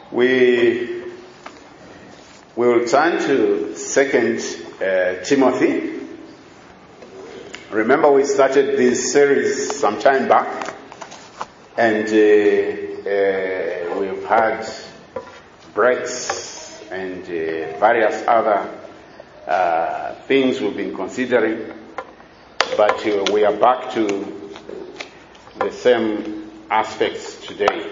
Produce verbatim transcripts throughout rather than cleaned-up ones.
We will turn to Second uh, Timothy. Remember, we started this series some time back, and uh, uh, we've had breaks and uh, various other uh, things we've been considering, but uh, we are back to the same aspects today.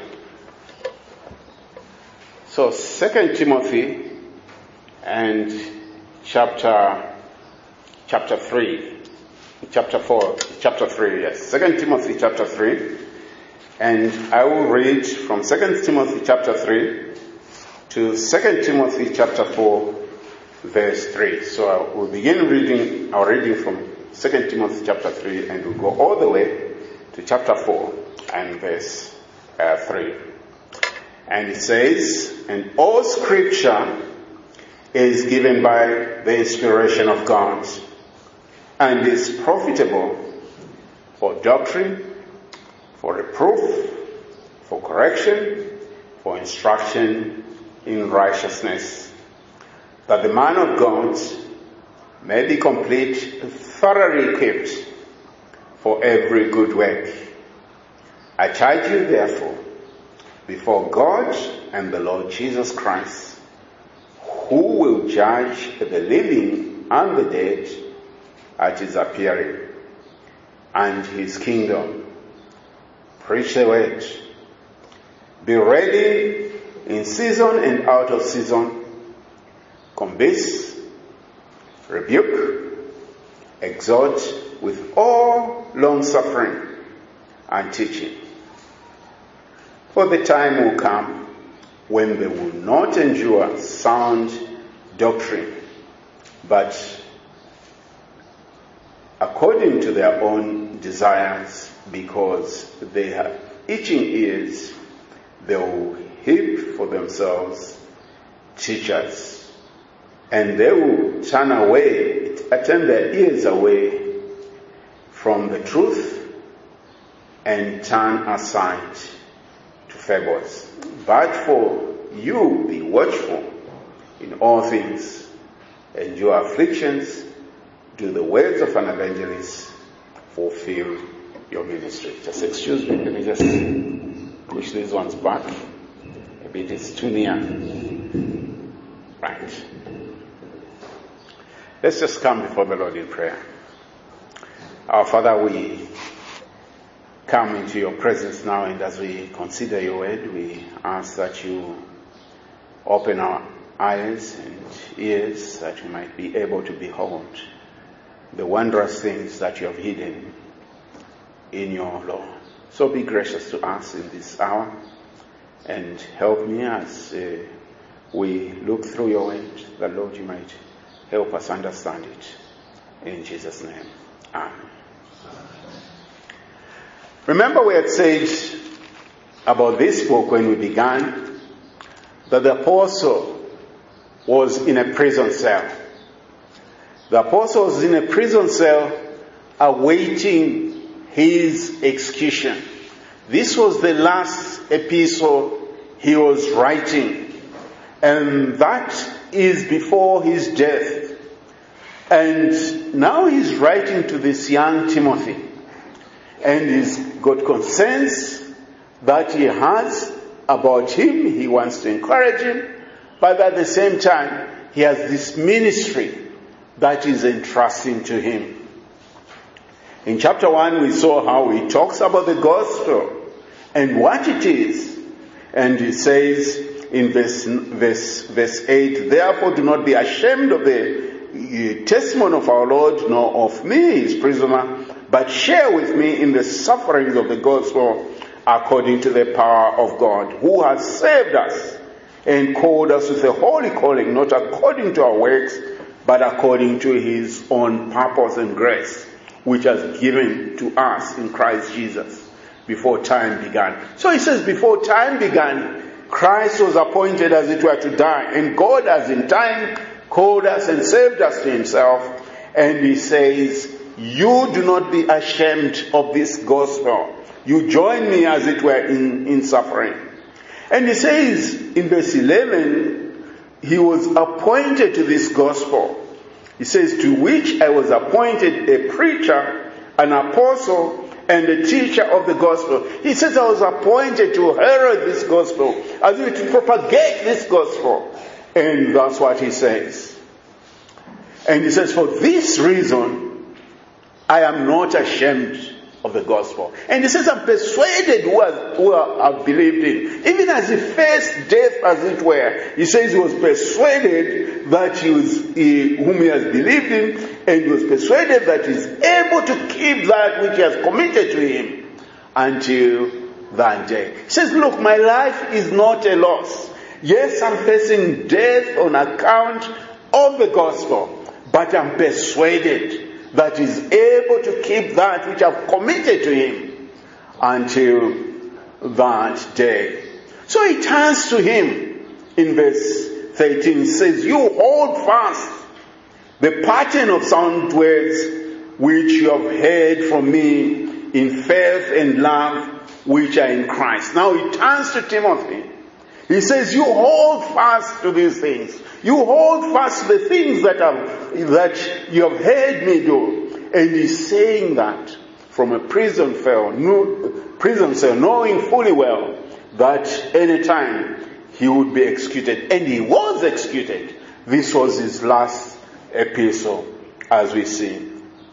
So, Second Timothy and chapter chapter three, chapter four, chapter three. Yes, Second Timothy chapter three, and I will read from Second Timothy chapter three to Second Timothy chapter four, verse three. So I will begin reading our reading from Second Timothy chapter three, and we'll go all the way to chapter four and verse uh, three. And it says, "And all Scripture is given by the inspiration of God, and is profitable for doctrine, for reproof, for correction, for instruction in righteousness, that the man of God may be complete, thoroughly equipped for every good work. I charge you therefore, before God and the Lord Jesus Christ, who will judge the living and the dead at his appearing, and his kingdom. Preach the word. Be ready in season and out of season. Convince, rebuke, exhort with all long suffering and teaching. For the time will come when they will not endure sound doctrine, but according to their own desires, because they have itching ears, they will heap for themselves teachers, and they will turn away, turn their ears away from the truth and turn aside to fables. But for you be watchful in all things, endure afflictions, do the words of an evangelist, fulfill your ministry." Just excuse me, let me just push these ones back a bit, it's too near. Right. Let's just come before the Lord in prayer. Our Father, we come into your presence now, and as we consider your word, we ask that you open our eyes and ears that we might be able to behold the wondrous things that you have hidden in your law. So be gracious to us in this hour, and help me as uh, we look through your word, that Lord, you might help us understand it. In Jesus' name, amen. Remember, we had said about this book when we began that the apostle was in a prison cell. The apostle was in a prison cell awaiting his execution. This was the last epistle he was writing, and that is before his death. And now he's writing to this young Timothy, and he's got concerns that he has about him. He wants to encourage him, but at the same time, he has this ministry that is entrusting to him. In chapter one, we saw how he talks about the gospel and what it is. And he says in verse, verse, verse eight, "Therefore do not be ashamed of the testimony of our Lord, nor of me, his prisoner, but share with me in the sufferings of the gospel according to the power of God, who has saved us and called us with a holy calling, not according to our works, but according to his own purpose and grace, which has given to us in Christ Jesus before time began." So he says, before time began, Christ was appointed as it were to die, and God has in time called us and saved us to himself. And he says, you do not be ashamed of this gospel. You join me, as it were, in, in suffering. And he says in verse eleven, he was appointed to this gospel. He says, to which I was appointed a preacher, an apostle, and a teacher of the gospel. He says, I was appointed to herald this gospel, as if to propagate this gospel. And that's what he says. And he says, for this reason, I am not ashamed of the gospel. And he says, I'm persuaded who, has, who have believed in. Even as he faced death, as it were, he says he was persuaded that he was, he, whom he has believed in, and he was persuaded that he is able to keep that which he has committed to him until that day. He says, look, my life is not a loss. Yes, I'm facing death on account of the gospel, but I'm persuaded that is able to keep that which I've committed to him until that day. So he turns to him in verse thirteen. He says, you hold fast the pattern of sound words which you have heard from me in faith and love which are in Christ. Now he turns to Timothy. He says, you hold fast to these things. You hold fast to the things that, have, that you have heard me do. And he's saying that from a prison cell, no, prison cell, knowing fully well that any time he would be executed. And he was executed. This was his last epistle, as we see.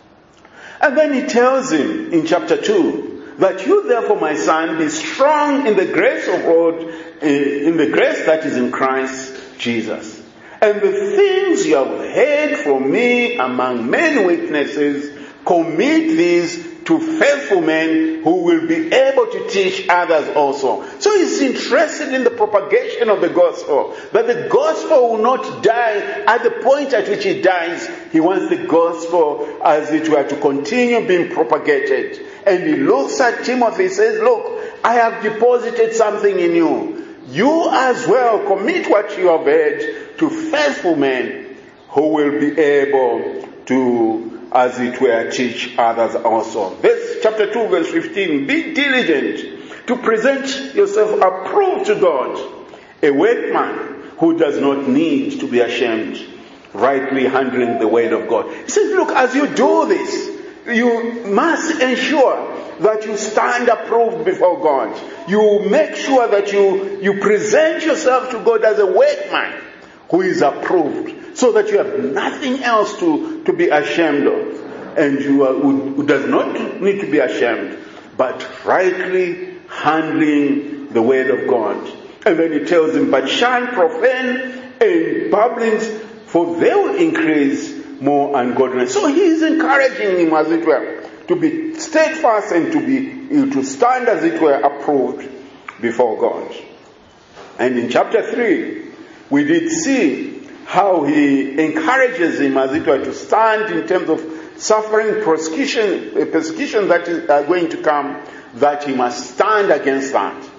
And then he tells him in chapter two, that you therefore, my son, be strong in the grace of God, in the grace that is in Christ Jesus. And the things you have heard from me among many witnesses, commit these to faithful men who will be able to teach others also. So he's interested in the propagation of the gospel. That the gospel will not die at the point at which it dies. He wants the gospel, as it were, to continue being propagated. And he looks at Timothy and says, look, I have deposited something in you. You as well commit what you have heard to faithful men who will be able to, as it were, teach others also. Verse chapter two, verse fifteen. Be diligent to present yourself approved to God, a workman who does not need to be ashamed, rightly handling the word of God. He says, look, as you do this, you must ensure that you stand approved before God. You make sure that you, you present yourself to God as a workman who is approved, so that you have nothing else to, to be ashamed of. And you are, who, who does not need to be ashamed, but rightly handling the word of God. And then he tells him, but shun profane and babblings, for they will increase more ungodliness. So he is encouraging him, as it were, to be steadfast and to be to stand, as it were, approved before God. And in chapter three, we did see how he encourages him, as it were, to stand in terms of suffering persecution, persecution that is going to come, that he must stand against that.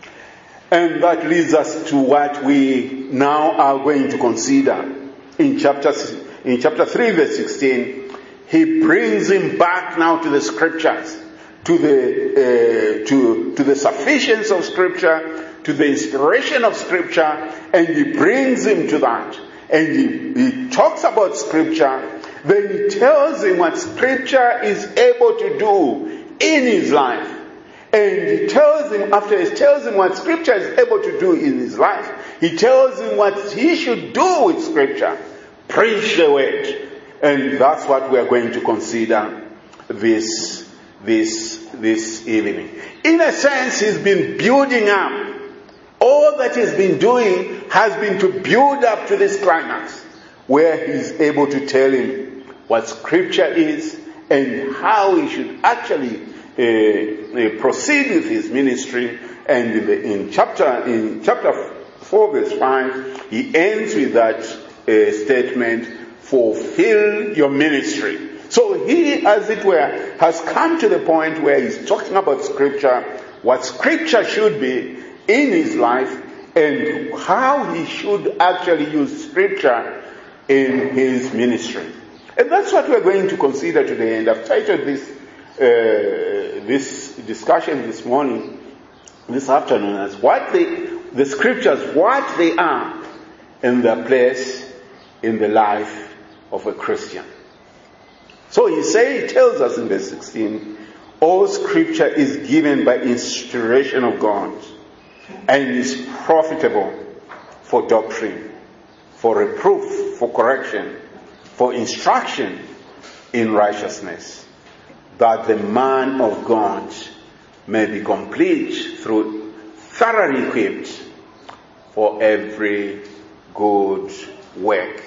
And that leads us to what we now are going to consider in chapter in chapter three, verse sixteen. He brings him back now to the scriptures, to the uh, to to the sufficiency of Scripture, to the inspiration of Scripture, and he brings him to that. And he, he talks about Scripture. Then he tells him what Scripture is able to do in his life. And he tells him, after he tells him what Scripture is able to do in his life, he tells him what he should do with Scripture. Preach the word. And that's what we are going to consider this, this, this evening. In a sense, he's been building up. All that he's been doing has been to build up to this climax, where he's able to tell him what Scripture is and how he should actually uh, uh, proceed with his ministry. And in, the, in chapter in chapter four, verse five, he ends with that uh, statement: fulfill your ministry. So he, as it were, has come to the point where he's talking about Scripture, what Scripture should be in his life, and how he should actually use Scripture in his ministry. And that's what we're going to consider today. And I've titled this uh, this discussion this morning, this afternoon, as what the the scriptures, what they are, and their place in the life of a Christian. So he say, he tells us in verse sixteen, all scripture is given by inspiration of God and is profitable for doctrine, for reproof, for correction, for instruction in righteousness, that the man of God may be complete, through thoroughly equipped for every good work.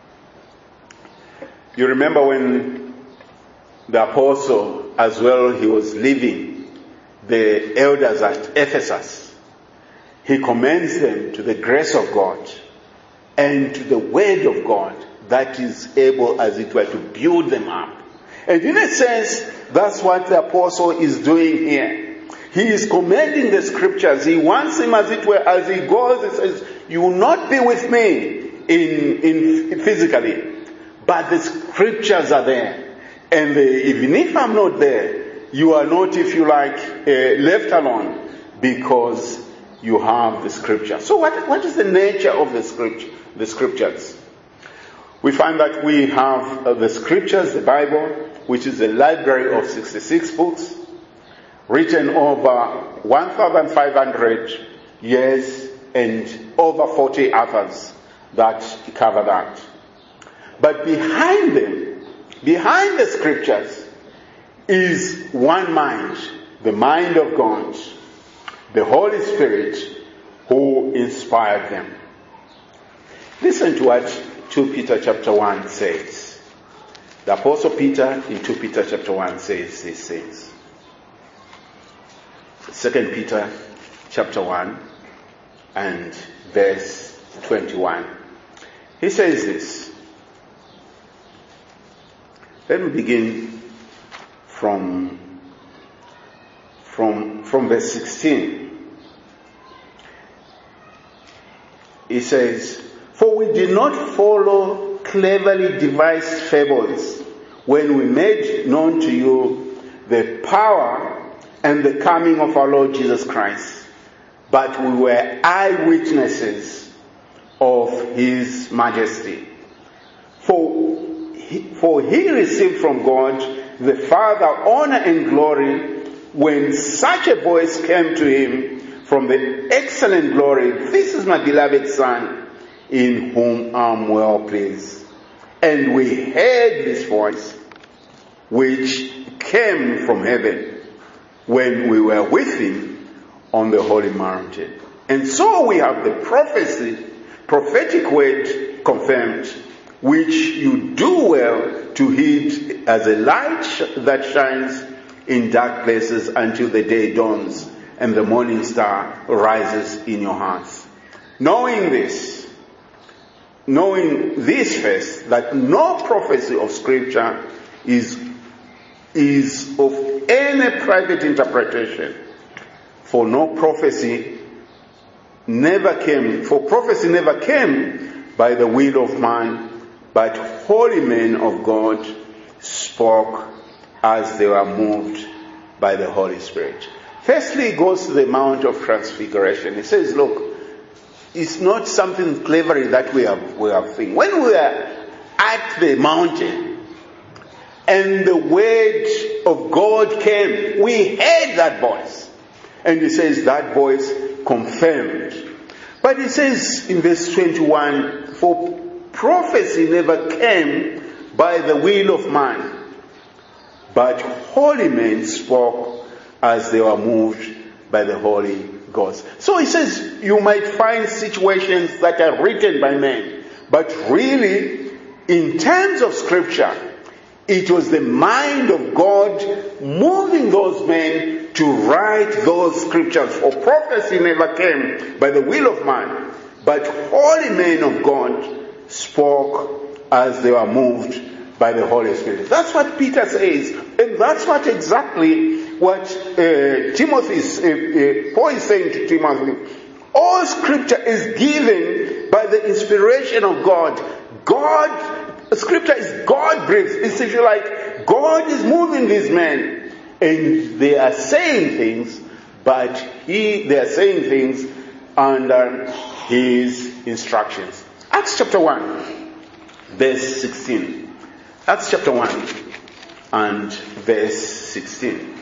You remember when the apostle, as well, he was leaving the elders at Ephesus, he commends them to the grace of God and to the word of God that is able, as it were, to build them up. And in a sense, that's what the apostle is doing here. He is commending the scriptures. He wants him, as it were, as he goes, he says, you will not be with me in, in physically, but the scriptures are there. And the, even if I'm not there, you are not, if you like, uh, left alone, because you have the scripture. So what, what is the nature of the scripture, the scriptures? We find that we have uh, the scriptures, the Bible, which is a library of sixty-six books, written over one thousand five hundred years and over forty others that cover that. But behind them, behind the scriptures, is one mind, the mind of God, the Holy Spirit who inspired them. Listen to what Second Peter chapter one says. The Apostle Peter in Second Peter chapter one says these things. Second Peter chapter one and verse twenty-one. He says this. Let me begin from, from, from verse sixteen. He says, for we did not follow cleverly devised fables when we made known to you the power and the coming of our Lord Jesus Christ, but we were eyewitnesses of his majesty. For he, for he received from God the Father honor and glory when such a voice came to him from the excellent glory, this is my beloved Son, in whom I am well pleased. And we heard this voice, which came from heaven, when we were with him on the holy mountain. And so we have the prophecy, prophetic word confirmed, which you do well to heed as a light that shines in dark places until the day dawns and the morning star rises in your hearts. Knowing this, knowing this first, that no prophecy of scripture is, is of any private interpretation. For no prophecy never came, for prophecy never came by the will of man, but holy men of God spoke as they were moved by the Holy Spirit. Firstly, he goes to the Mount of Transfiguration. He says, look, it's not something clever that we have, we have think. When we are at the mountain and the word of God came, we heard that voice. And he says that voice confirmed. But he says in verse twenty-one, for prophecy never came by the will of man, but holy men spoke as they were moved by the Holy Ghost. So he says you might find situations that are written by men, but really, in terms of scripture, it was the mind of God moving those men to write those scriptures. For prophecy never came by the will of man, but holy men of God spoke as they were moved by the Holy Spirit. That's what Peter says, and that's what exactly what uh, Timothy is, uh, uh, Paul is saying to Timothy. All scripture is given by the inspiration of God. God, scripture is God breathed. It's if you like, God is moving these men, and they are saying things, but he, they are saying things under his instructions. Acts chapter one, verse sixteen. Acts chapter one and verse sixteen.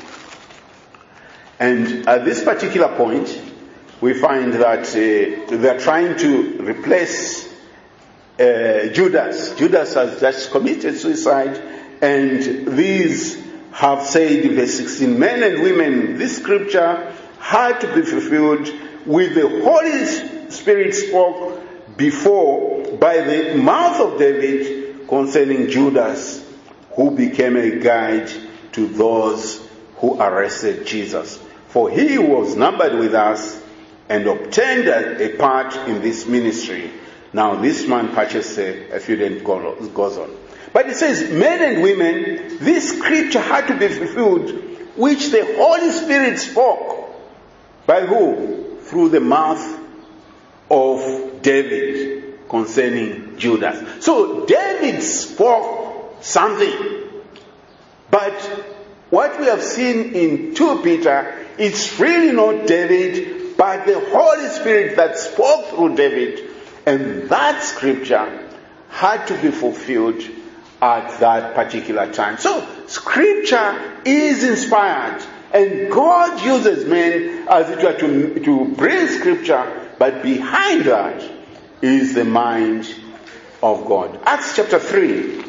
And at this particular point, we find that uh, they're trying to replace uh, Judas. Judas has just committed suicide, and these have said in verse sixteen, men and women, this scripture had to be fulfilled with the Holy Spirit spoke before by the mouth of David concerning Judas, who became a guide to those who arrested Jesus. For he was numbered with us and obtained a part in this ministry. Now this man purchased a, a field and goes on. But it says, men and women, this scripture had to be fulfilled, which the Holy Spirit spoke. By who? Through the mouth of David concerning Judas. So David spoke something. But what we have seen in Second Peter, it's really not David, but the Holy Spirit that spoke through David. And that scripture had to be fulfilled at that particular time. So, scripture is inspired, and God uses men as it were to, to bring scripture, but behind that is the mind of God. Acts chapter three,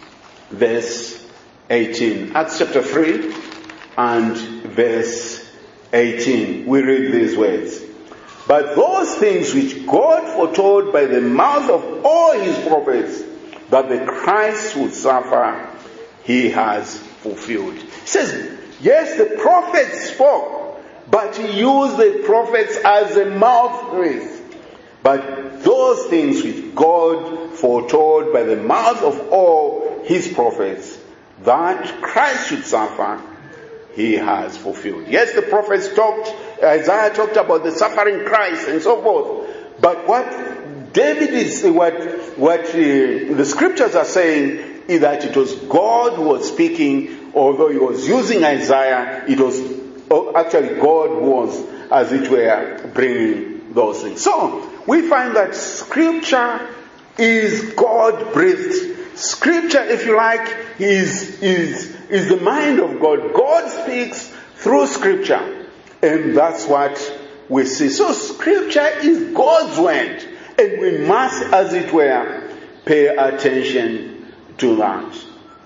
verse eighteen. Acts chapter three and verse eighteen. We read these words. But those things which God foretold by the mouth of all his prophets, that the Christ would suffer, he has fulfilled. He says, yes, the prophets spoke, but he used the prophets as a mouthpiece. But those things which God foretold by the mouth of all his prophets, that Christ should suffer, he has fulfilled. Yes, the prophets talked, Isaiah talked about the suffering Christ and so forth. But what David is, what, what uh, the scriptures are saying is that it was God who was speaking, although he was using Isaiah, it was actually God who was, as it were, bringing those things. So, we find that scripture is God-breathed. Scripture, if you like, is, is, is the mind of God. God speaks through scripture. And that's what we see. So scripture is God's word. And we must, as it were, pay attention to that.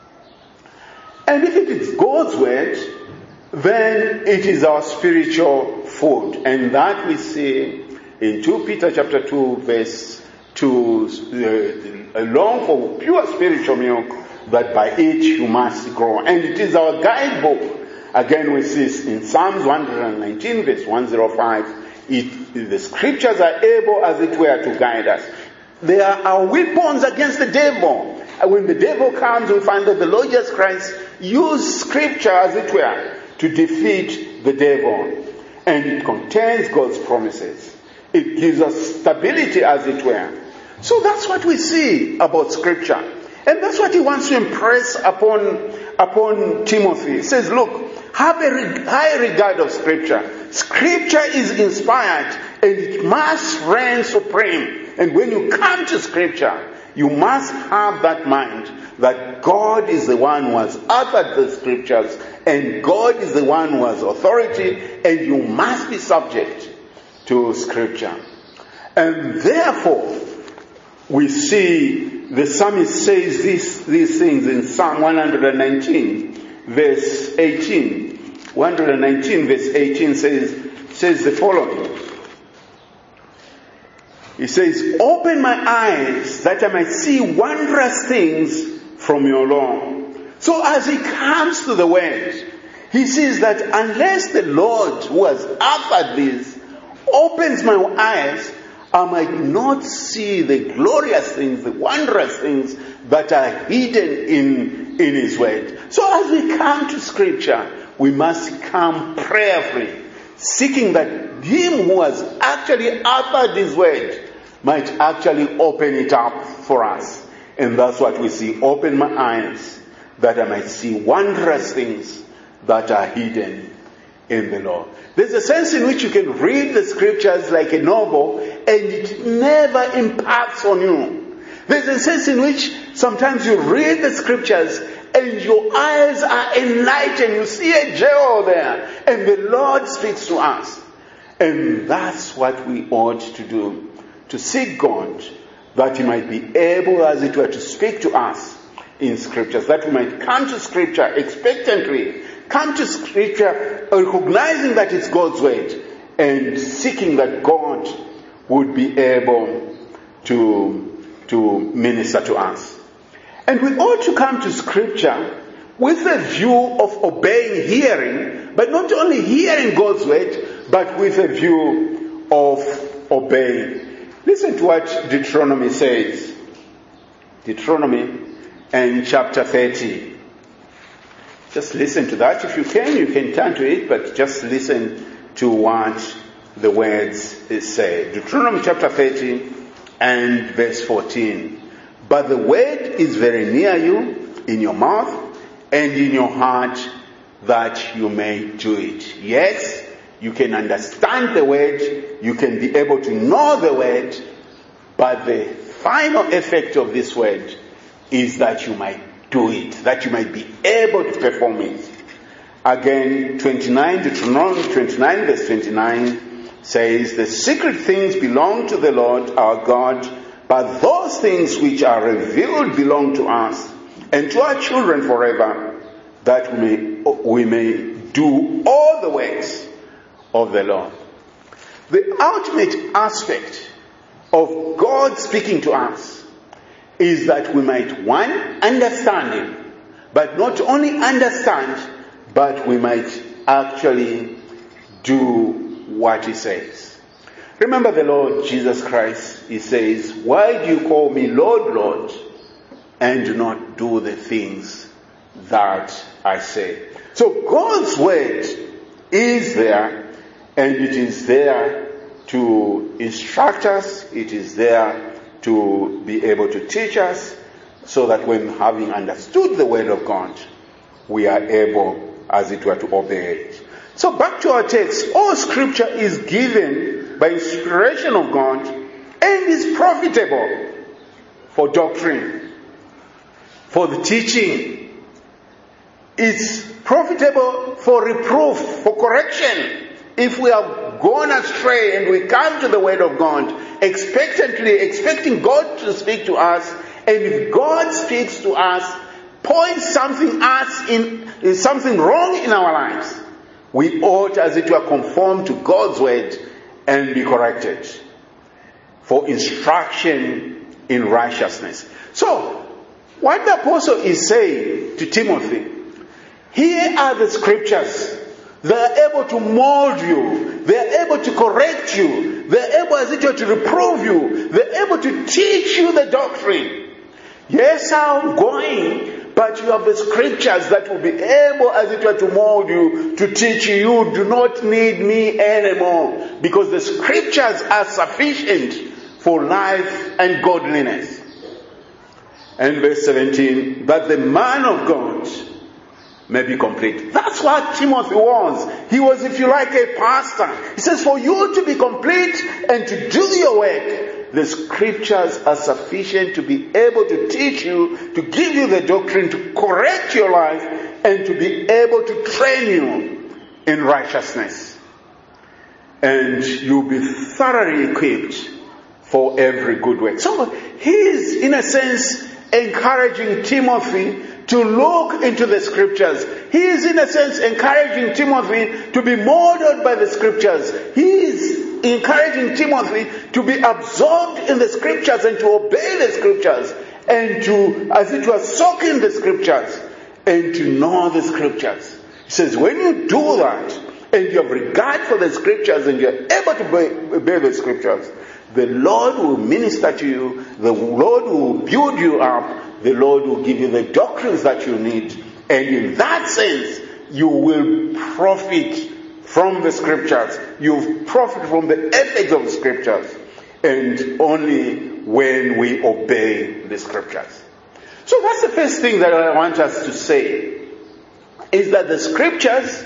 And if it is God's word, then it is our spiritual food. And that we see in Second Peter chapter two, verse two, uh, long for pure spiritual milk, that by it you must grow. And it is our guidebook. Again, we see in Psalms one nineteen, verse one oh five, it, the scriptures are able, as it were, to guide us. They are our weapons against the devil. And when the devil comes, we find that the Lord Jesus Christ used scripture, as it were, to defeat the devil. And it contains God's promises. It gives us stability, as it were. So that's what we see about scripture. And that's what he wants to impress upon, upon Timothy. He says, look, have a high regard of scripture. Scripture is inspired and it must reign supreme. And when you come to scripture, you must have that mind that God is the one who has uttered the scriptures and God is the one who has authority, and you must be subject to scripture. And therefore, we see the psalmist says this, these things in Psalm one nineteen, verse eighteen. one nineteen, verse eighteen says, says the following. He says, open my eyes that I might see wondrous things from your law. So as he comes to the word, he says that unless the Lord who has uttered this opens my eyes, I might not see the glorious things, the wondrous things that are hidden in, in his word. So as we come to scripture, we must come prayerfully, seeking that him who has actually uttered his word might actually open it up for us. And that's what we see. Open my eyes that I might see wondrous things that are hidden in the Lord. There's a sense in which you can read the scriptures like a novel and it never impacts on you. There's a sense in which sometimes you read the scriptures and your eyes are enlightened. You see a jewel there and the Lord speaks to us. And that's what we ought to do. To seek God that He might be able, as it were, to speak to us in scriptures. That we might come to scripture expectantly. Come to scripture recognizing that it's God's word and seeking that God would be able to, to minister to us. And we ought to come to scripture with a view of obeying hearing, but not only hearing God's word, but with a view of obeying. Listen to what Deuteronomy says. Deuteronomy and chapter thirty. Just listen to that. If you can, you can turn to it, but just listen to what the words say. Deuteronomy chapter thirty and verse fourteen. But the word is very near you, in your mouth and in your heart, that you may do it. Yes, you can understand the word, you can be able to know the word, but the final effect of this word is that you might do it, that you might be able to perform it. Again, twenty-nine, Deuteronomy twenty-nine, verse twenty-nine says, the secret things belong to the Lord our God, but those things which are revealed belong to us and to our children forever, that we may, we may do all the works of the Lord. The ultimate aspect of God speaking to us is that we might, one, understand Him, but not only understand, but we might actually do what He says. Remember the Lord Jesus Christ, He says, why do you call me Lord, Lord, and do not do the things that I say? So God's word is there, and it is there to instruct us, it is there to be able to teach us, so that when having understood the word of God, we are able, as it were, to obey it. So back to our text, all scripture is given by inspiration of God and is profitable for doctrine, for the teaching. It's profitable for reproof, for correction. If we have gone astray and we come to the word of God expectantly, expecting God to speak to us, and if God speaks to us, points something us in something wrong in our lives, we ought, as it were, conform to God's word and be corrected for instruction in righteousness. So, what the apostle is saying to Timothy, here are the scriptures. They are able to mold you. They are able to correct you. They are able, as it were, to reprove you. They are able to teach you the doctrine. Yes, I'm going, but you have the scriptures that will be able, as it were, to mold you, to teach you. You do not need me anymore, because the scriptures are sufficient for life and godliness. And verse seventeen, but the man of God may be complete. That's what Timothy was. He was, if you like, a pastor. He says, for you to be complete and to do your work, the scriptures are sufficient to be able to teach you, to give you the doctrine, to correct your life, and to be able to train you in righteousness. And you'll be thoroughly equipped for every good work. So he is, in a sense, encouraging Timothy to look into the scriptures. He is, in a sense, encouraging Timothy to be molded by the scriptures. He is encouraging Timothy to be absorbed in the scriptures and to obey the scriptures and to, as it were, soak in the scriptures and to know the scriptures. He says, when you do that and you have regard for the scriptures and you're able to obey the scriptures, the Lord will minister to you, the Lord will build you up, the Lord will give you the doctrines that you need, and in that sense, you will profit from the scriptures. You profit from the ethics of the scriptures, and only when we obey the scriptures. So that's the first thing that I want us to say, is that the scriptures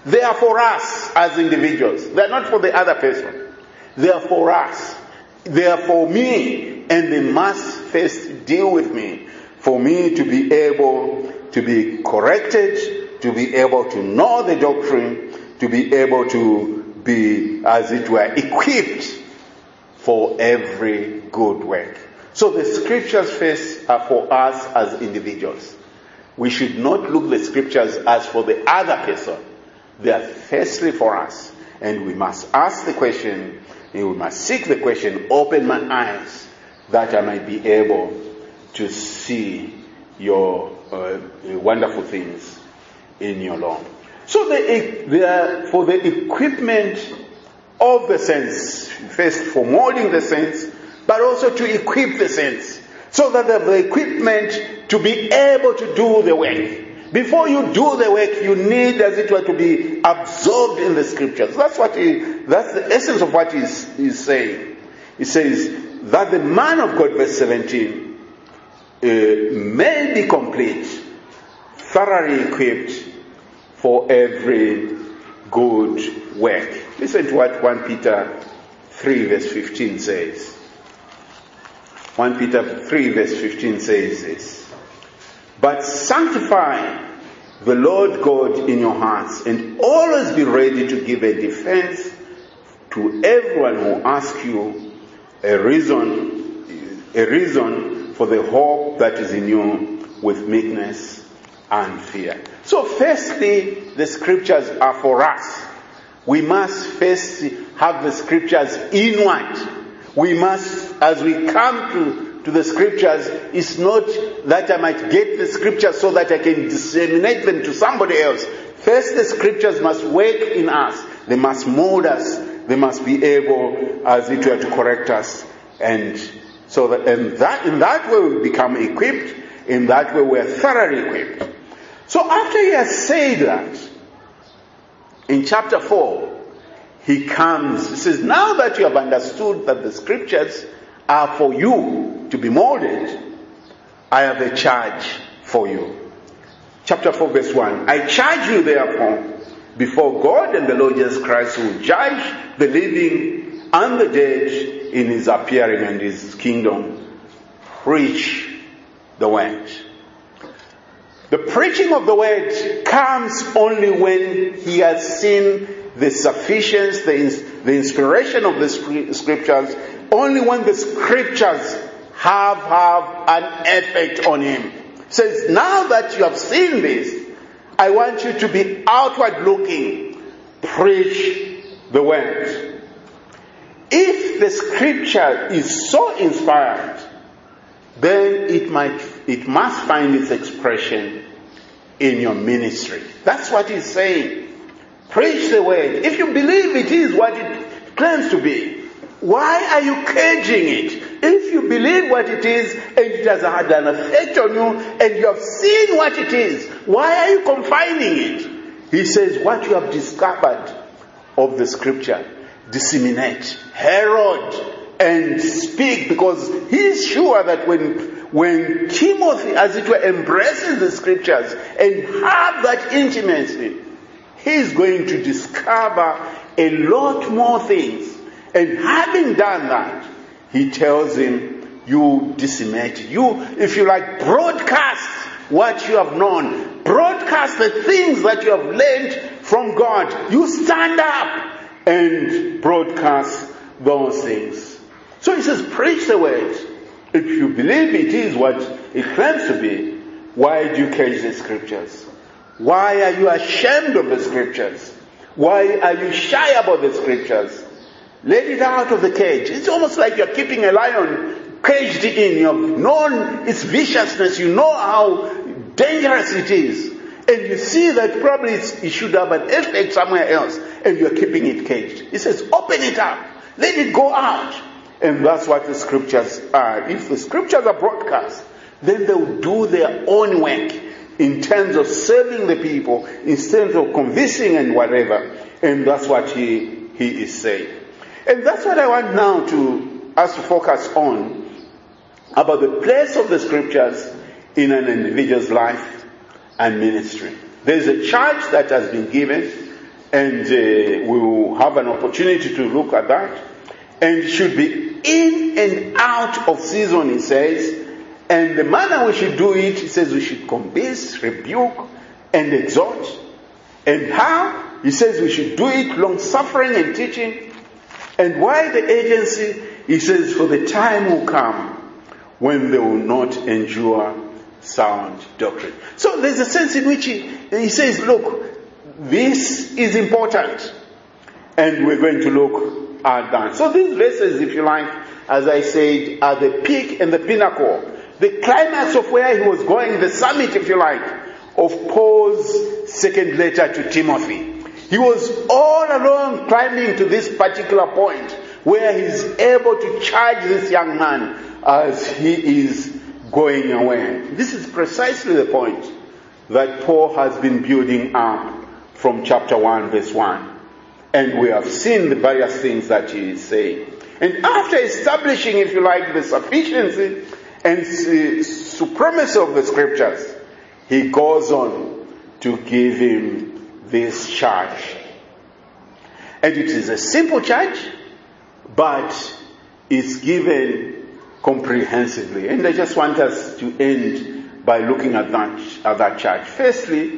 They are for us as individuals. They are not for the other person. They are for us. They are for me, and they must first deal with me for me to be able to be corrected, to be able to know the doctrine, to be able to be, as it were, equipped for every good work. So the scriptures first are for us as individuals. We should not look the scriptures as for the other person. They are firstly for us. And we must ask the question, and we must seek the question, open my eyes that I might be able to see your uh, wonderful things in your law. So they, they are for the equipment of the saints, first for molding the saints, but also to equip the saints, so that they have the equipment to be able to do the work. Before you do the work, you need, as it were, to be absorbed in the scriptures. That's what he, that's the essence of what he's, he's saying. He says that the man of God, verse seventeen, uh, may be complete, thoroughly equipped for every good work. Listen to what First Peter three verse fifteen says. First Peter three verse fifteen says this. But sanctify the Lord God in your hearts, and always be ready to give a defense to everyone who asks you a reason, a reason for the hope that is in you with meekness and fear. So firstly, the scriptures are for us. We must first have the scriptures inward. We must, as we come to, to the scriptures, it's not that I might get the scriptures so that I can disseminate them to somebody else. First, the scriptures must work in us. They must mold us. They must be able, as it were, to correct us. And so that, and that, in that way we become equipped. In that way we are thoroughly equipped. So after he has said that, in chapter four, he comes, he says, now that you have understood that the scriptures are for you to be molded, I have a charge for you. Chapter four verse one, I charge you therefore before God and the Lord Jesus Christ, who will judge the living and the dead in his appearing and his kingdom, preach the word. The preaching of the word comes only when he has seen the sufficiency, the, the inspiration of the scriptures, only when the scriptures have, have an effect on him. It says, now that you have seen this, I want you to be outward looking. Preach the word. If the scripture is so inspired, then it might, it must find its expression in your ministry. That's what he's saying. Preach the word. If you believe it is what it claims to be, why are you caging it? If you believe what it is and it has had an effect on you and you have seen what it is, why are you confining it? He says, what you have discovered of the scripture, disseminate, herald, and speak, because he's sure that when when Timothy, as it were, embraces the scriptures and have that intimacy, he's going to discover a lot more things. And having done that, he tells him, you disseminate, you, if you like, broadcast what you have known, broadcast the things that you have learned from God. You stand up and broadcast those things. So he says, preach the word. If you believe it is what it claims to be, why do you cage the scriptures? Why are you ashamed of the scriptures? Why are you shy about the scriptures? Let it out of the cage. It's almost like you're keeping a lion caged in. You've known its viciousness. You know how dangerous it is. And you see that probably it's, it should have an effect somewhere else. And you're keeping it caged. He says, open it up. Let it go out. And that's what the scriptures are. If the scriptures are broadcast, then they will do their own work in terms of serving the people, in terms of convincing and whatever. And that's what he, he is saying. And that's what I want now to us to focus on, about the place of the scriptures in an individual's life and ministry. There is a charge that has been given, And uh, we will have an opportunity to look at that. And should be in and out of season, he says. And the manner we should do it, he says we should convince, rebuke, and exhort. And how? He says we should do it long-suffering and teaching. And why the agency? He says for the time will come when they will not endure sound doctrine. So there's a sense in which he, he says, look, this is important. And we're going to look at that. So these verses, if you like, as I said, are the peak and the pinnacle. The climax of where he was going, the summit, if you like, of Paul's second letter to Timothy. He was all along climbing to this particular point where he's able to charge this young man as he is going away. This is precisely the point that Paul has been building up from chapter one, verse one. And we have seen the various things that he is saying. And after establishing, if you like, the sufficiency and uh, supremacy of the scriptures, he goes on to give him this charge. And it is a simple charge, but it's given comprehensively. And I just want us to end by looking at that, at that charge. Firstly,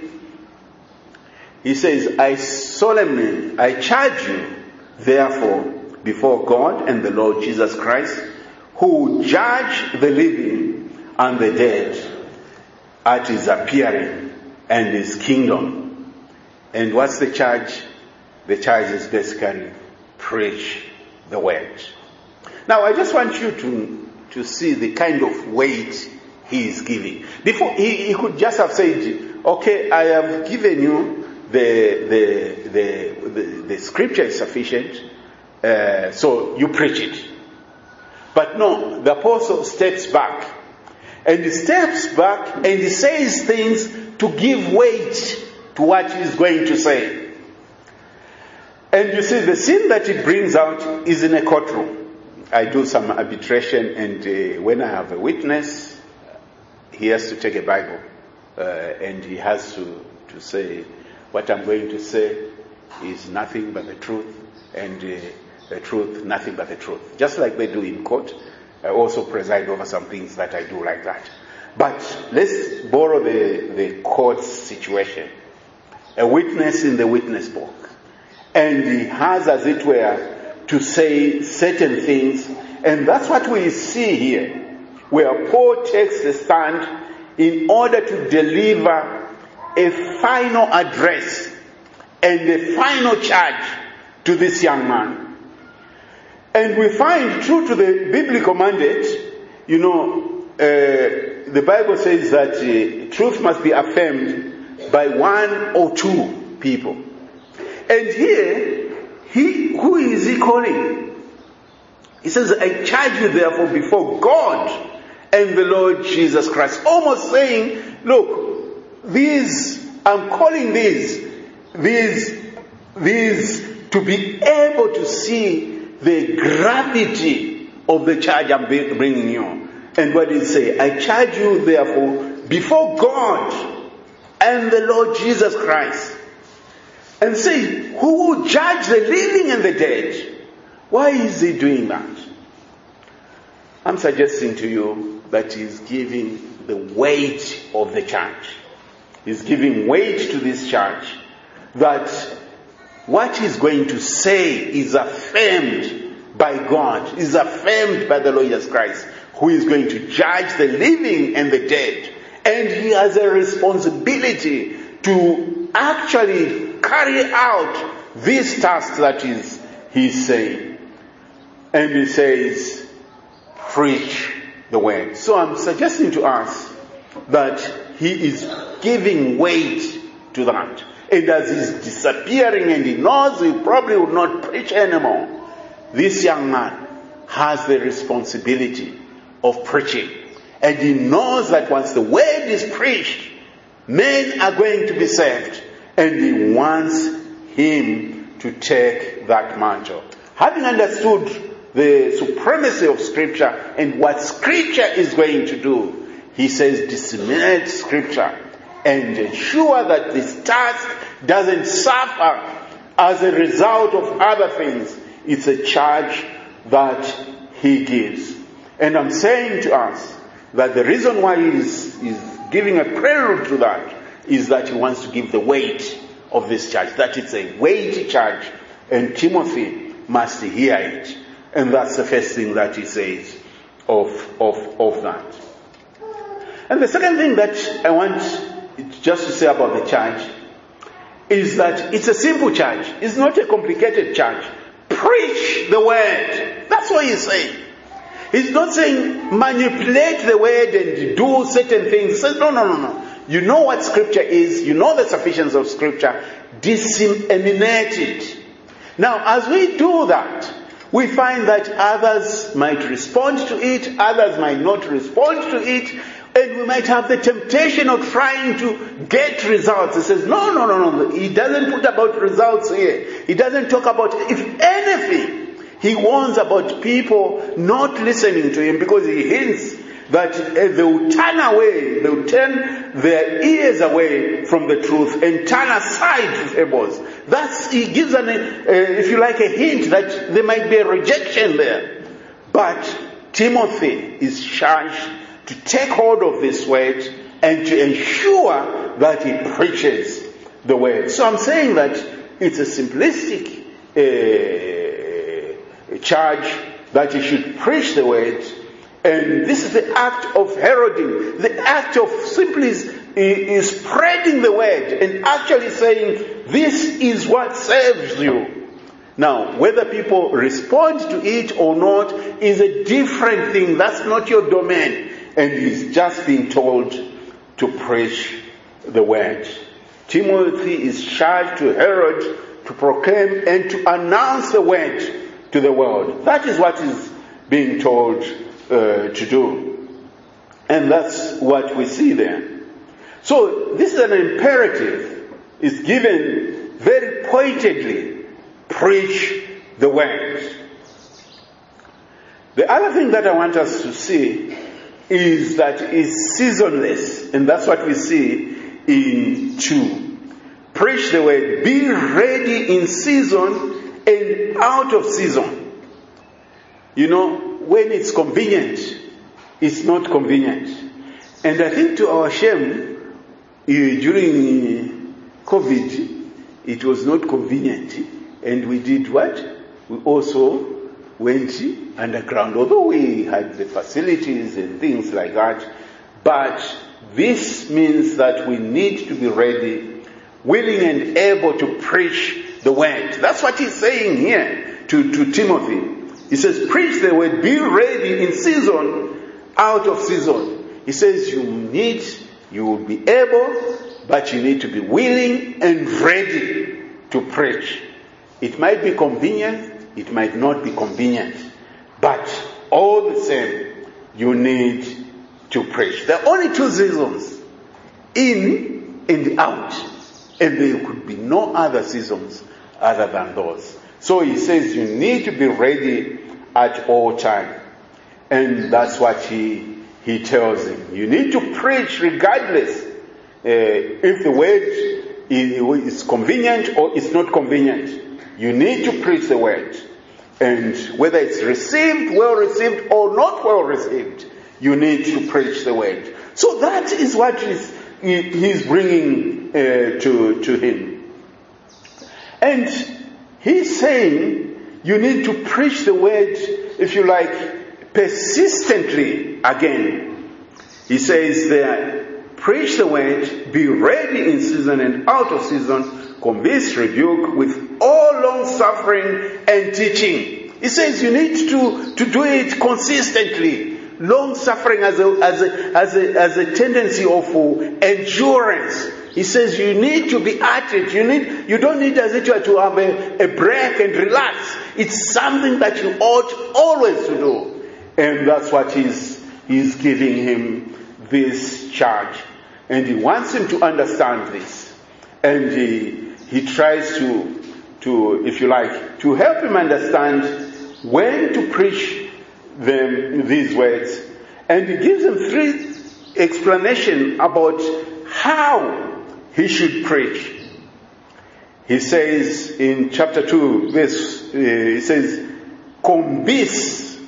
he says, I solemnly, I charge you, therefore, before God and the Lord Jesus Christ, who judge the living and the dead at his appearing and his kingdom. And what's the charge? The charge is basically preach the word. Now I just want you to, to see the kind of weight he is giving. Before he, he could just have said, okay, I have given you the the the the, the scripture is sufficient, uh, so you preach it. But no, the apostle steps back. And he steps back and he says things to give weight to what he's going to say. And you see, the scene that he brings out is in a courtroom. I do some arbitration, and uh, when I have a witness, he has to take a Bible. Uh, and he has to, to say, what I'm going to say is nothing but the truth, and uh, the truth, nothing but the truth. Just like they do in court, I also preside over some things that I do like that. But let's borrow the, the court situation. A witness in the witness book. And he has, as it were, to say certain things. And that's what we see here, where Paul takes the stand in order to deliver a final address and a final charge to this young man. And we find, true to the biblical mandate, you know, uh, the Bible says that uh, truth must be affirmed by one or two people. And here, he, who is he calling? He says, I charge you therefore before God and the Lord Jesus Christ. Almost saying, look, these, I'm calling these, these, these to be able to see the gravity of the charge I'm bringing you. And what did he say? I charge you therefore before God and the Lord Jesus Christ. And say, who will judge the living and the dead? Why is he doing that? I'm suggesting to you that he's giving the weight of the charge. He's giving weight to this charge. That what he's going to say is affirmed by God, is affirmed by the Lord Jesus Christ, who is going to judge the living and the dead. And he has a responsibility to actually carry out this task that is he's saying. And he says, preach the word. So I'm suggesting to us that he is giving weight to that. And as he's disappearing and he knows he probably will not preach anymore, this young man has the responsibility of preaching. And he knows that once the word is preached, men are going to be saved. And he wants him to take that mantle. Having understood the supremacy of Scripture and what Scripture is going to do, he says disseminate Scripture and ensure that this task doesn't suffer as a result of other things. It's a charge that he gives. And I'm saying to us that the reason why he is, is giving a prelude to that is that he wants to give the weight of this charge, that it's a weighty charge, and Timothy must hear it. And that's the first thing that he says of, of, of that. And the second thing that I want just to say about the charge is that it's a simple charge. It's not a complicated charge. Preach the word. That's what he's saying. He's not saying manipulate the word and do certain things. He says, no, no, no, no. You know what scripture is. You know the sufficiency of scripture. Disseminate it. Now, as we do that, we find that others might respond to it, others might not respond to it, and we might have the temptation of trying to get results. He says, no, no, no, no. He doesn't put about results here. He doesn't talk about, if anything, he warns about people not listening to him, because he hints that uh, they will turn away, they will turn their ears away from the truth and turn aside to fables. That's, he gives an, uh, if you like, a hint that there might be a rejection there. But Timothy is charged to take hold of this word and to ensure that he preaches the word. So I'm saying that it's a simplistic uh, charge that he should preach the word. And this is the act of heralding. The act of simply is, is spreading the word and actually saying, this is what saves you. Now, whether people respond to it or not is a different thing. That's not your domain. And he's just being told to preach the word. Timothy is charged to herald, to proclaim, and to announce the word to the world. That is what is being told Uh, to do. And that's what we see there. So this is an imperative. It's given very pointedly. Preach the word. The other thing that I want us to see is that it's seasonless. And that's what we see in two. Preach the word. Be ready in season and out of season. You know, when it's convenient, it's not convenient. And I think to our shame, during COVID, it was not convenient. And we did what? We also went underground, although we had the facilities and things like that. But this means that we need to be ready, willing and able to preach the word. That's what he's saying here to, to Timothy. He says, preach the word, be ready in season, out of season. He says you need, you will be able, but you need to be willing and ready to preach. It might be convenient, it might not be convenient, but all the same, you need to preach. There are only two seasons, in and out, and there could be no other seasons other than those. So he says you need to be ready at all time. And that's what he he tells him. You need to preach regardless uh, if the word is convenient or it's not convenient. You need to preach the word. And whether it's received, well received, or not well received, you need to preach the word. So that is what is, he, he's bringing uh, to, to him. And he's saying you need to preach the word, if you like, persistently again. He says there, preach the word, be ready in season and out of season, convince, rebuke with all long suffering and teaching. He says you need to, to do it consistently. Long suffering as a, as a, as a, as a tendency of endurance. He says you need to be at it. You need, you don't need as it were to have a, a break and relax. It's something that you ought always to do. And that's what he's, he's giving him this charge. And he wants him to understand this. And he, he tries to, to, if you like, to help him understand when to preach them these words. And he gives him three explanations about how he should preach. he says in chapter two, verse, uh, he says, convince.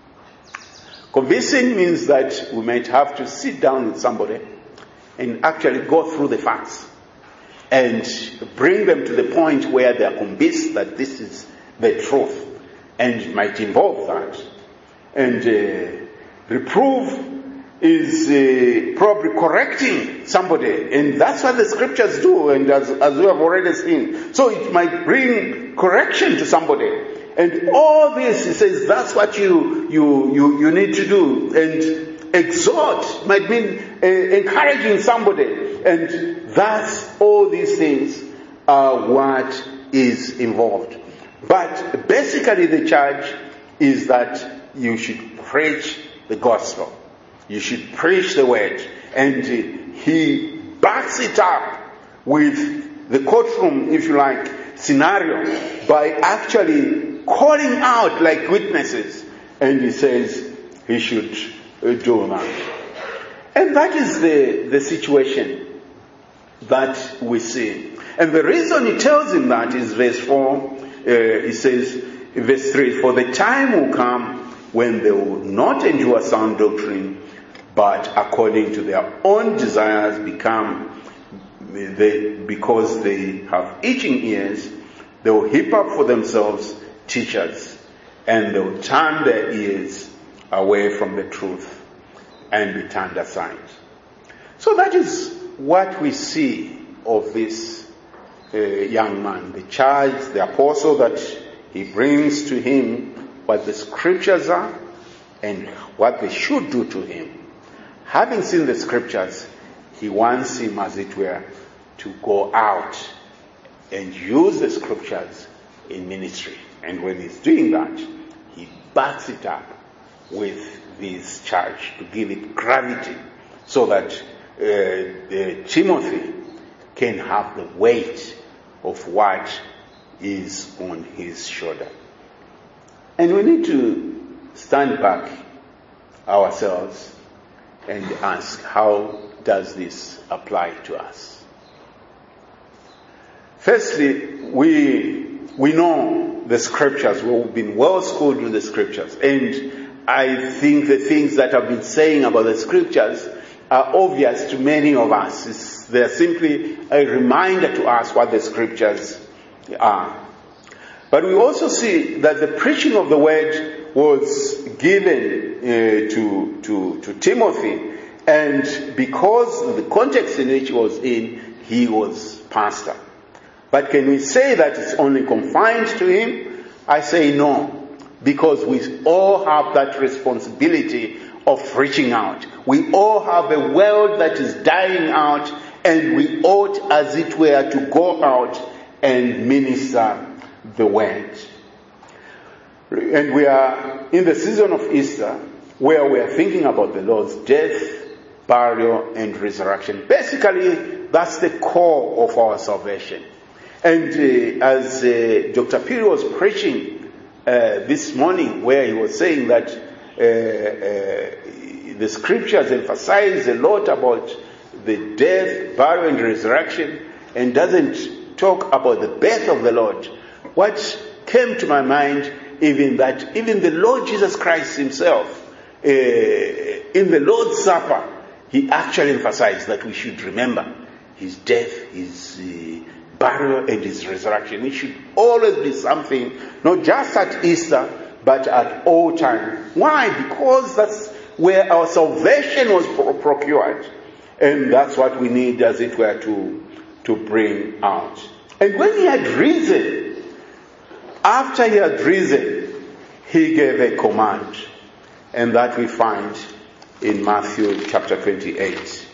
Convincing means that we might have to sit down with somebody and actually go through the facts and bring them to the point where they are convinced that this is the truth, and it might involve that. And uh, reprove is uh, probably correcting somebody, and that's what the scriptures do, and as, as we have already seen. So it might bring correction to somebody. And all this, he says, that's what you you you, you need to do. And exhort might mean uh, encouraging somebody. And that's all these things are what is involved. But basically the charge is that you should preach the gospel. You should preach the word. And uh, he backs it up with the courtroom, if you like, scenario by actually calling out like witnesses, and he says he should uh, do that. And that is the, the situation that we see. And the reason he tells him that is verse four, uh, he says, in verse three, for the time will come when they will not endure sound doctrine, but according to their own desires become, they, because they have itching ears, they will heap up for themselves teachers, and they will turn their ears away from the truth and be turned aside. So that is what we see of this uh, young man, the charge, the apostle that he brings to him what the scriptures are and what they should do to him. Having seen the scriptures, he wants him, as it were, to go out and use the scriptures in ministry. And when he's doing that, he backs it up with this charge to give it gravity, so that uh, uh, Timothy can have the weight of what is on his shoulder. And we need to stand back ourselves and ask, how does this apply to us? Firstly, we we know the scriptures. We've been well schooled with the scriptures. And I think the things that I've been saying about the scriptures are obvious to many of us. It's, they're simply a reminder to us what the scriptures are. But we also see that the preaching of the word was given uh, to, to, to Timothy, and because of the context in which he was in, he was pastor. But can we say that it's only confined to him? I say no, because we all have that responsibility of reaching out. We all have a world that is dying out, and we ought, as it were, to go out and minister the word. And we are in the season of Easter, where we are thinking about the Lord's death, burial, and resurrection. Basically, that's the core of our salvation. And uh, as uh, Doctor Piri was preaching uh, this morning, where he was saying that uh, uh, the scriptures emphasize a lot about the death, burial, and resurrection, and doesn't talk about the birth of the Lord, what came to my mind, even that even the Lord Jesus Christ himself, uh, in the Lord's Supper, he actually emphasized that we should remember his death, his uh, burial, and his resurrection. It should always be something, not just at Easter, but at all time. Why? Because that's where our salvation was pro- procured. And that's what we need, as it were, to, to bring out. And when he had risen, after he had risen, he gave a command. And that we find in Matthew chapter twenty-eight,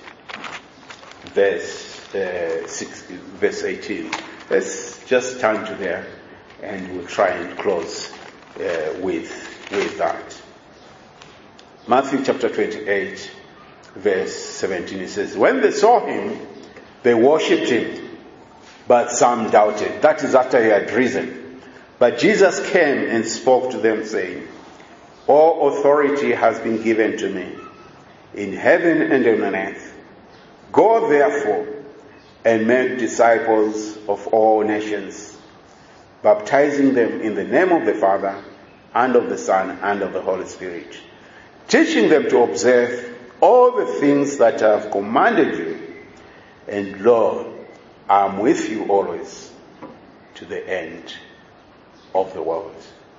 verse, uh, six, verse eighteen. Let's just turn to there, and we'll try and close uh, with, with that. Matthew chapter twenty-eight, verse seventeen, it says, when they saw him, they worshipped him, but some doubted. That is after he had risen. But Jesus came and spoke to them, saying, all authority has been given to me, in heaven and on earth. Go therefore and make disciples of all nations, baptizing them in the name of the Father, and of the Son, and of the Holy Spirit, teaching them to observe all the things that I have commanded you, and lo, I am with you always to the end of the world.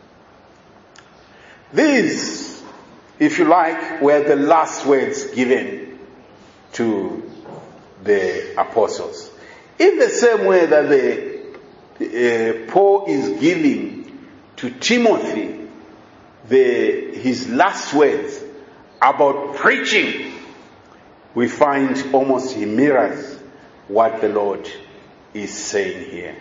These, if you like, were the last words given to the apostles. In the same way that the, uh, Paul is giving to Timothy the, his last words about preaching, we find almost he mirrors what the Lord is saying here.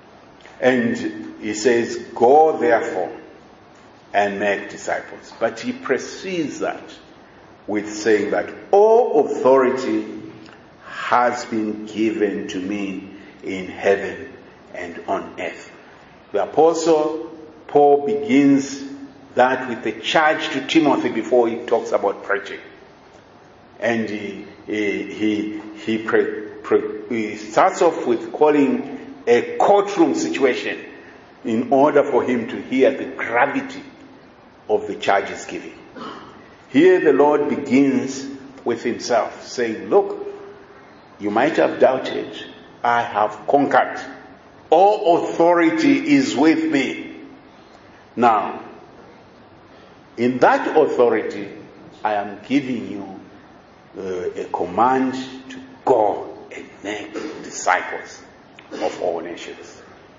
And he says, go therefore and make disciples. But he precedes that with saying that all authority has been given to me in heaven and on earth. The apostle Paul begins that with the charge to Timothy before he talks about preaching. And he, he, he, he, pre, pre, he starts off with calling a courtroom situation in order for him to hear the gravity of the charges given. Here the Lord begins with himself saying, look, you might have doubted, I have conquered. All authority is with me. Now, in that authority, I am giving you uh, a command to go and make disciples of all nations.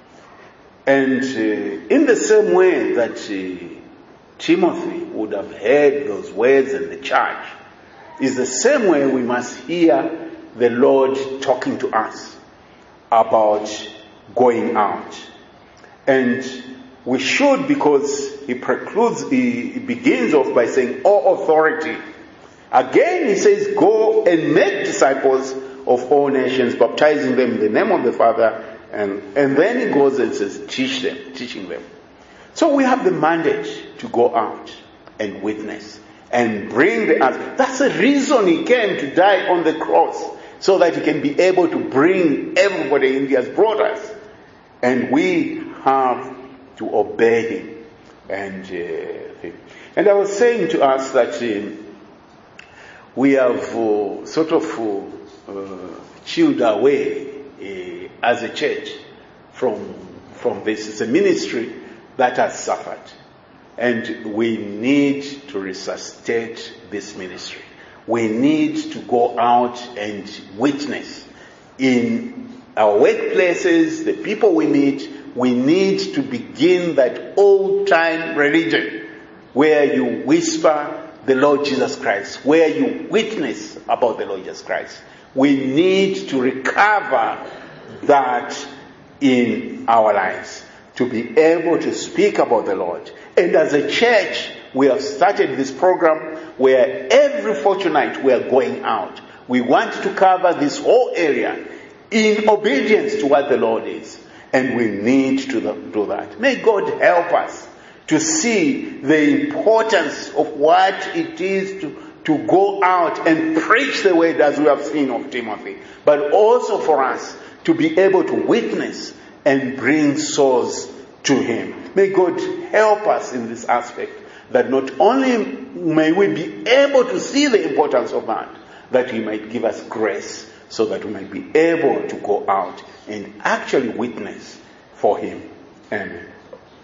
And uh, in the same way that uh, Timothy would have heard those words and the charge, is the same way we must hear the Lord talking to us about going out. And we should, because he precludes, he, he begins off by saying all authority. Again he says, go and make disciples of all nations, baptizing them in the name of the Father, and, and then he goes and says, teach them, teaching them. So we have the mandate to go out and witness and bring the others. That's the reason he came to die on the cross, so that he can be able to bring everybody in. He has brought us. And we have to obey him. And uh, and I was saying to us that uh, we have uh, sort of uh, uh, chilled away uh, as a church from, from this. It's a ministry that has suffered. And we need to resuscitate this ministry. We need to go out and witness in our workplaces, the people we meet. We need to begin that old-time religion where you whisper the Lord Jesus Christ, where you witness about the Lord Jesus Christ. We need to recover that in our lives, to be able to speak about the Lord. And as a church, we have started this program where every fortnight we are going out. We want to cover this whole area in obedience to what the Lord is. And we need to do that. May God help us to see the importance of what it is to, to go out and preach the word as we have seen of Timothy. But also for us to be able to witness and bring souls to him. May God help us in this aspect, that not only may we be able to see the importance of that, that he might give us grace so that we might be able to go out and actually witness for him. Amen.